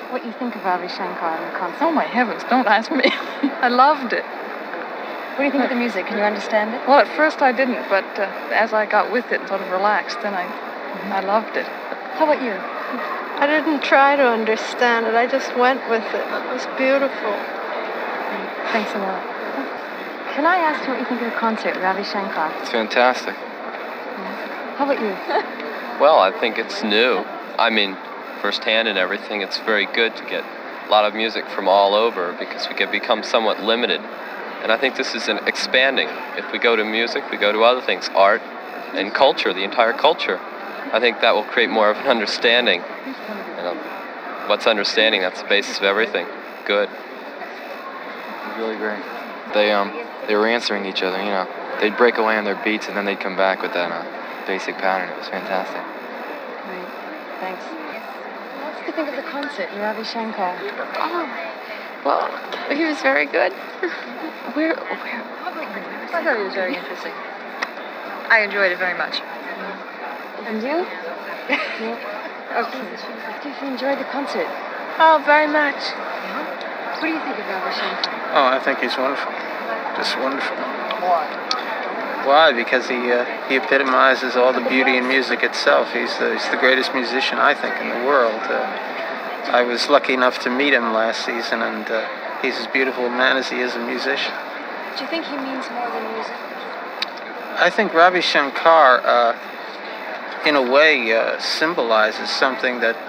what you think of Ravi Shankar in the concert. Oh my heavens, don't ask me. I loved it. What do you think of the music? Can you understand it? Well, at first I didn't, but as I got with it and sort of relaxed, then I loved it. How about you? I didn't try to understand it. I just went with it. It was beautiful. Thanks a lot. Can I ask you what you think of the concert, Ravi Shankar? It's fantastic. How about you? Well, I think it's new. I mean, firsthand and everything, it's very good to get a lot of music from all over because we can become somewhat limited. And I think this is an expanding. If we go to music, we go to other things, art and culture, the entire culture. I think that will create more of an understanding. And what's understanding? That's the basis of everything. Good. Really great. They were answering each other, you know. They'd break away on their beats and then they'd come back with that basic pattern. It was fantastic. Great. Thanks. What did you think of the concert, Ravi Shankar? Oh, well, he was very good. Where? I thought it was very interesting. I enjoyed it very much. And you? Yeah. Okay. Did you enjoy the concert? Oh, very much. What do you think of Ravi Shankar? Oh, I think he's wonderful. Just wonderful. Why? Because he epitomizes all the beauty in music itself. He's the greatest musician, I think, in the world. I was lucky enough to meet him last season, and he's as beautiful a man as he is a musician. Do you think he means more than music? I think Ravi Shankar, in a way, symbolizes something that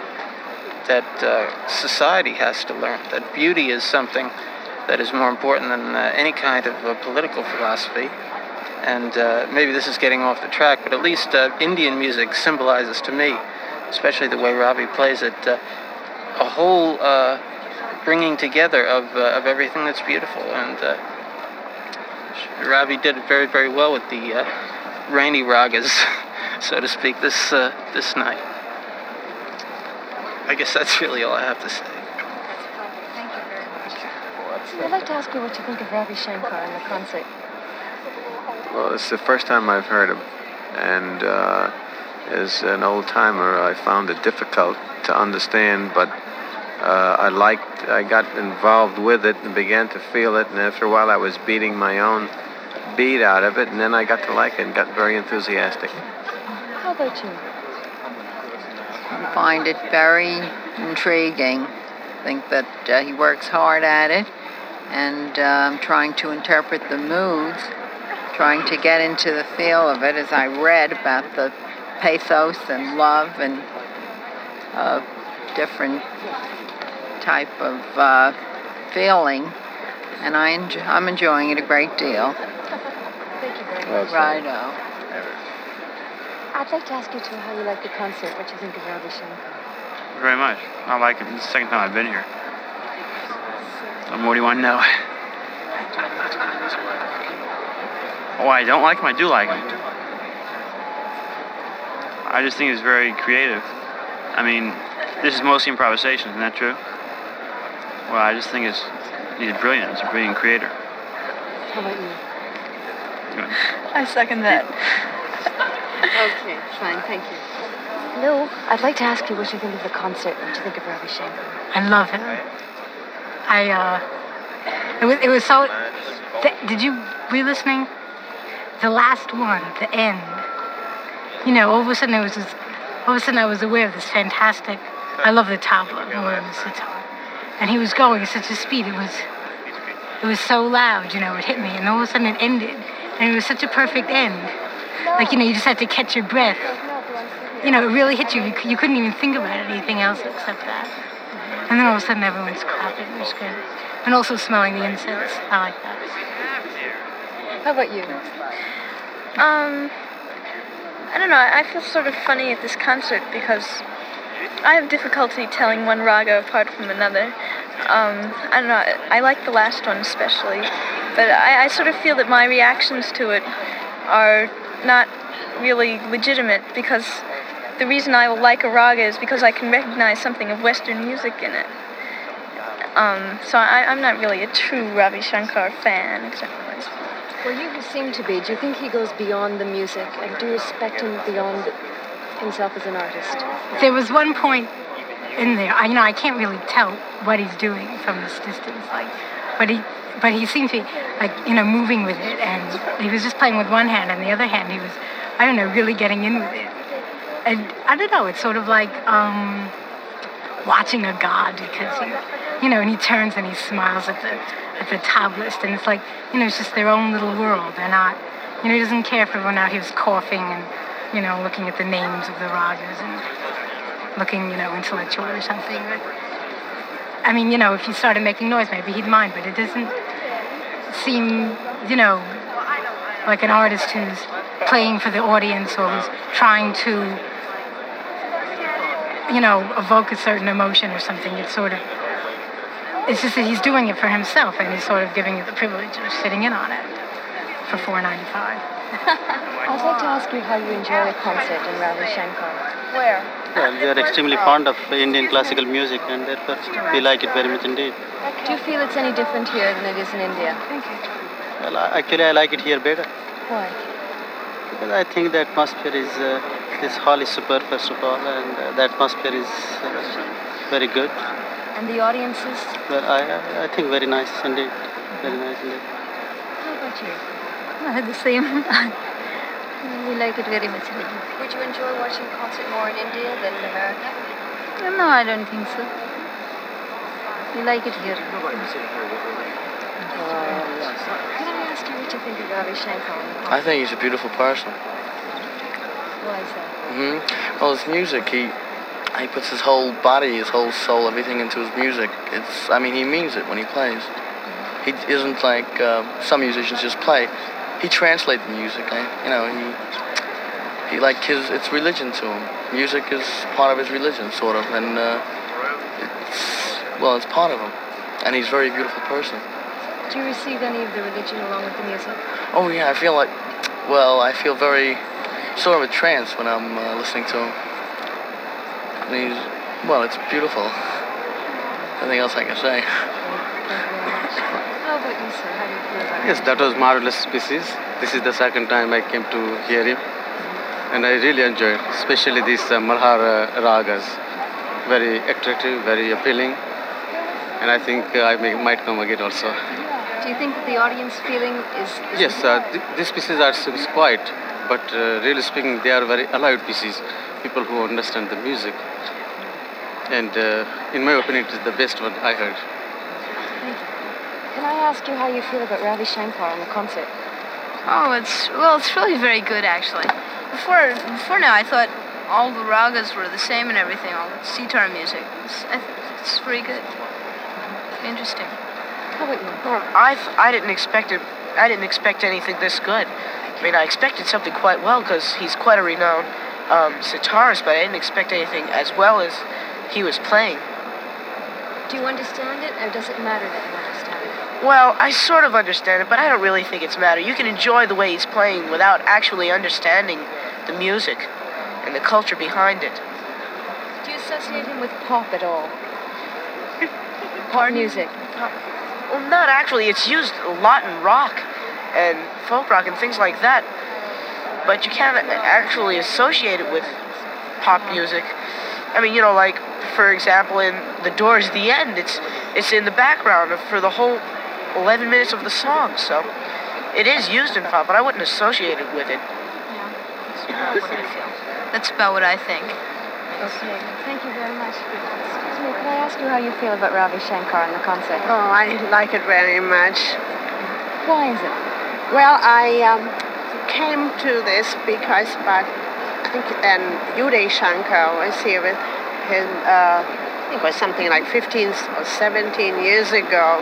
society has to learn. That beauty is something that is more important than any kind of political philosophy. And maybe this is getting off the track, but at least Indian music symbolizes to me, especially the way Ravi plays it, a whole bringing together of everything that's beautiful. And Ravi did it very, very well with the rainy ragas, so to speak, this night. I guess that's really all I have to say. Thank you very much. I'd like to ask you what you think of Ravi Shankar in the concert. Well, it's the first time I've heard him, and as an old-timer, I found it difficult to understand, but I got involved with it and began to feel it, and after a while I was beating my own beat out of it, and then I got to like it and got very enthusiastic. How about you? I find it very intriguing. I think that he works hard at it, and trying to interpret the moods, trying to get into the feel of it as I read about the pathos and love and different type of feeling, and I'm enjoying it a great deal. Thank you very much. Righto. I'd like to ask you, too, how you like the concert, what you think of Ravi Shankar. Very much. I like it. It's the second time I've been here. What more do you want to know? Oh, I don't like him? I do like him. I just think he's very creative. I mean, this is mostly improvisation, isn't that true? Well, I just think he's brilliant. He's a brilliant creator. How about you? Good. I second that. Okay, fine, thank you. Lou, I'd like to ask you what you think of the concert, what you think of Ravi Shankar. I love it. It was so. Were you listening? The last one, the end. You know, all of a sudden I was aware of this fantastic. I love the tabla, the sitar, and he was going at such a speed. It was so loud, you know, it hit me, and all of a sudden it ended, and it was such a perfect end. Like, you know, you just had to catch your breath. You know, it really hit you. You couldn't even think about anything else except that. And then all of a sudden everyone's clapping. It was good. And also smelling the incense. I like that. How about you? I don't know. I feel sort of funny at this concert because I have difficulty telling one raga apart from another. I don't know. I like the last one especially, but I sort of feel that my reactions to it are not really legitimate because the reason I will like a raga is because I can recognize something of Western music in it. So I'm not really a true Ravi Shankar fan, except for this. Well, you seem to be. Do you think he goes beyond the music? And do you respect him beyond himself as an artist? There was one point in there. I can't really tell what he's doing from this distance. But he seemed to be moving with it, and he was just playing with one hand, and the other hand he was, really getting in with it. And I don't know, it's sort of like watching a god, because and he turns and he smiles at the top list, and it's like, it's just their own little world. They're not, he doesn't care if everyone out here is coughing and, looking at the names of the ragas and looking, intellectual or something. But, I mean, if he started making noise, maybe he'd mind, but it doesn't seem, like an artist who's playing for the audience or who's trying to, evoke a certain emotion or something. It's just that he's doing it for himself, and he's sort of giving you the privilege of sitting in on it for $4.95. I'd like to ask you how you enjoy a concert in Ravi Shankar. Where? Well, we are extremely fond of Indian classical music, and therefore we like it very much indeed. Do you feel it's any different here than it is in India? Well, actually, I like it here better. Why? Because I think the atmosphere is, this hall is superb, first of all, and the atmosphere is very good. And the audiences? Well, I think very nice indeed. Very nice indeed. How about you? The same. We like it very much. Would you enjoy watching a concert more in India than in America? No, I don't think so. We like it here. Can I ask you what you think of Ravi Shankar? I think he's a beautiful person. Why is that? Well, his music, he puts his whole body, his whole soul, everything into his music. He means it when he plays. He isn't like some musicians just play. He translates the music. It's religion to him. Music is part of his religion, sort of, and it's part of him. And he's a very beautiful person. Do you receive any of the religion along with the music? Oh yeah, I feel very sort of a trance when I'm listening to him. And it's beautiful. Nothing else I can say. How about you, sir? How do you feel about it? Yes, that was marvelous species. This is the second time I came to hear him, and I really enjoyed, especially these Malhar ragas. Very attractive, very appealing, and I think I might come again also. Do you think that the audience feeling is Yes, these pieces are seems quiet, but really speaking, they are very alive pieces. People who understand the music, and in my opinion, it is the best one I heard. Thank you. Can I ask you how you feel about Ravi Shankar in the concert? Oh, it's really very good, actually. Before now, I thought all the ragas were the same and everything, all the sitar music. It's very good. Interesting. How about you? Well, I didn't expect it. I didn't expect anything this good. I mean, I expected something quite well because he's quite a renowned sitarist, but I didn't expect anything as well as he was playing. Do you understand it, or does it matter that you understand it? Well, I sort of understand it, but I don't really think it's matter. You can enjoy the way he's playing without actually understanding the music and the culture behind it. Do you associate him with pop at all? Pop music? Well, not actually. It's used a lot in rock and folk rock and things like that, but you can't actually associate it with pop music. I mean, like, for example, in The Doors, The End, it's in the background for the whole 11 minutes of the song, so it is used in pop, but I wouldn't associate it with it. Yeah, that's about what I feel. That's about what I think. Okay, thank you very much. Excuse me, can I ask you how you feel about Ravi Shankar in the concert? Oh, I like it very much. Why is it? Well, I came to this because I think then Uday Shankar was here with him, I think it was something like 15 or 17 years ago.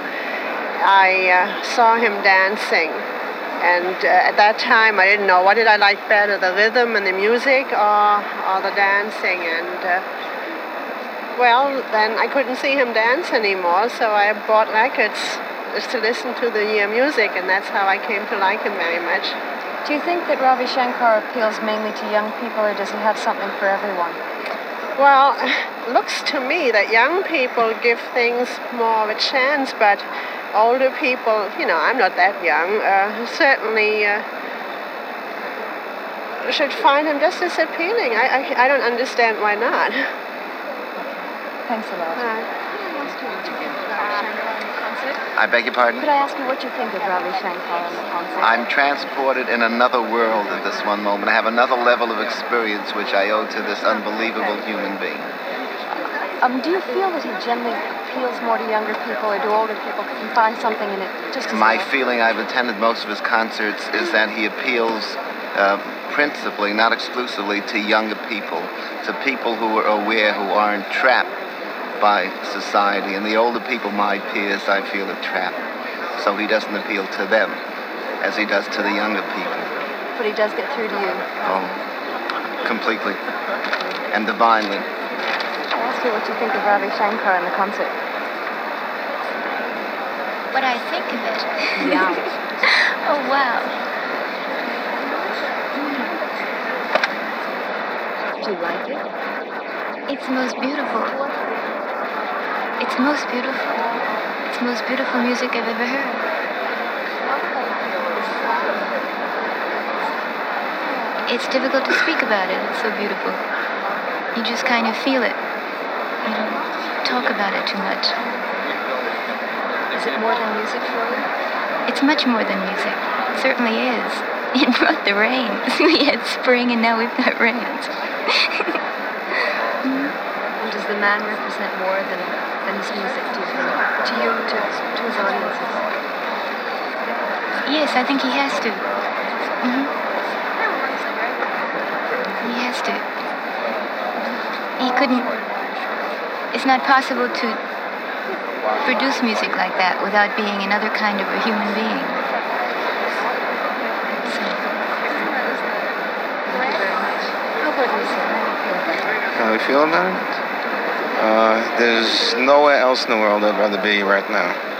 I saw him dancing, and at that time I didn't know what did I like better, the rhythm and the music or the dancing, and then I couldn't see him dance anymore, so I bought records just to listen to the music, and that's how I came to like him very much. Do you think that Ravi Shankar appeals mainly to young people, or does he have something for everyone? Well, it looks to me that young people give things more of a chance, but older people, I'm not that young, certainly should find him just as appealing. I don't understand why not. Thanks a lot. I beg your pardon? Could I ask you what you think of Ravi Shankar on the concert? I'm transported in another world at this one moment. I have another level of experience which I owe to this unbelievable human being. Do you feel that he generally appeals more to younger people, or do older people can find something in it just as My well? feeling, I've attended most of his concerts, is that he appeals principally, not exclusively, to younger people, to people who are aware, who aren't trapped by society. And the older people, my peers, I feel are trapped. So he doesn't appeal to them as he does to the younger people. But he does get through to you. Oh, completely. And divinely. I'll ask you what you think of Ravi Shankar in the concert. What I think of it? Yeah. Oh, wow. Do you like it? It's most beautiful. It's most beautiful. It's the most beautiful music I've ever heard. It's difficult to speak about it. It's so beautiful. You just kind of feel it. You don't talk about it too much. Is it more than music for you? It's much more than music. It certainly is. It brought the rains. We had spring and now we've got rains. And does the man represent more than his music, do you think? To you, to his audiences? Yes, I think he has to. He has to. He couldn't... It's not possible to produce music like that without being another kind of a human being. So. Thank you very much. How about you, sir? How I feel about it? There's nowhere else in the world I'd rather be right now.